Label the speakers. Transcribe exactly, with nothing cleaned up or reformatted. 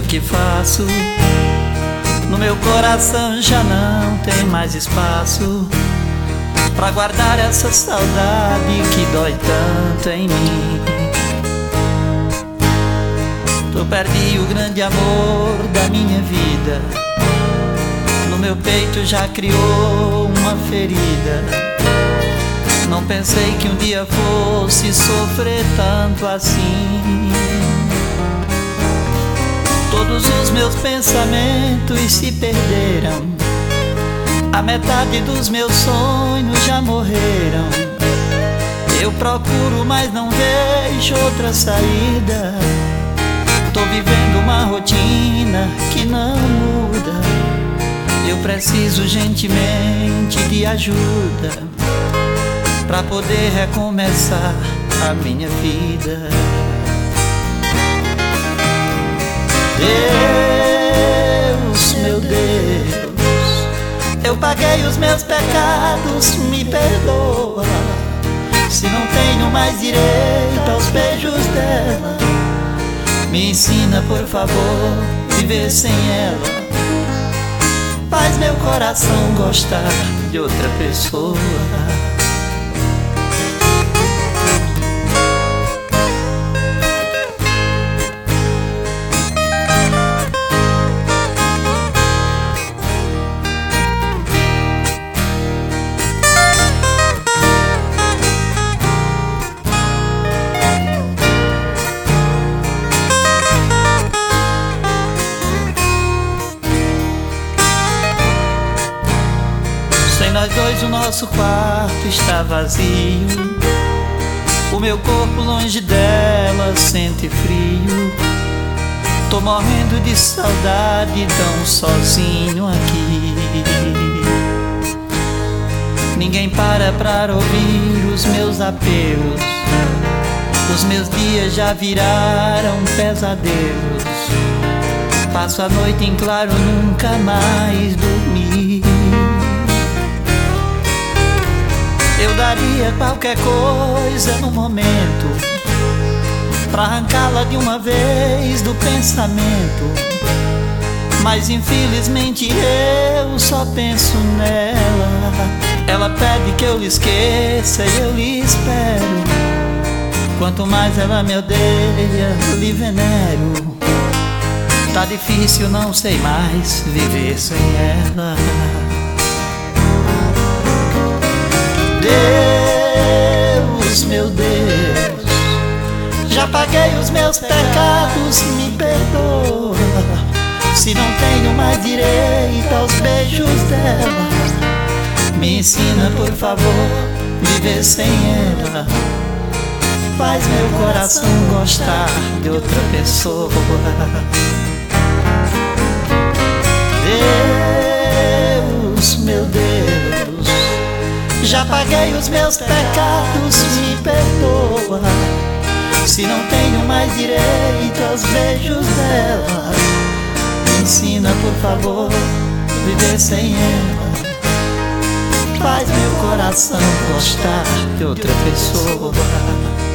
Speaker 1: que faço? No meu coração já não tem mais espaço pra guardar essa saudade que dói tanto em mim. Tu perdi o grande amor da minha vida, no meu peito já criou uma ferida. Não pensei que um dia fosse sofrer tanto assim. Todos os meus pensamentos se perderam, a metade dos meus sonhos já morreram. Eu procuro, mas não vejo outra saída. Tô vivendo uma rotina que não muda. Eu preciso urgentemente de ajuda pra poder recomeçar a minha vida. Deus, meu Deus, eu paguei os meus pecados, me perdoa. Se não tenho mais direito aos beijos dela, me ensina, por favor, viver sem ela. Faz meu coração gostar de outra pessoa. Sem nós dois o nosso quarto está vazio. O meu corpo longe dela sente frio. Tô morrendo de saudade, tão sozinho aqui. Ninguém para pra ouvir os meus apelos. Os meus dias já viraram pesadelos. Passo a noite em claro, nunca mais dormi. Eu daria qualquer coisa no momento pra arrancá-la de uma vez do pensamento, mas infelizmente eu só penso nela. Ela pede que eu lhe esqueça e eu lhe espero. Quanto mais ela me odeia, eu lhe venero. Tá difícil, não sei mais viver sem ela. Deus, meu Deus, já paguei os meus pecados, me perdoa. Se não tenho mais direito aos beijos dela, me ensina, por favor, viver sem ela. Faz meu coração gostar de outra pessoa. Deus, meu Deus, já paguei os meus pecados, me perdoa. Se não tenho mais direito aos beijos dela, me ensina, por favor, viver sem ela. Faz meu coração gostar de outra pessoa.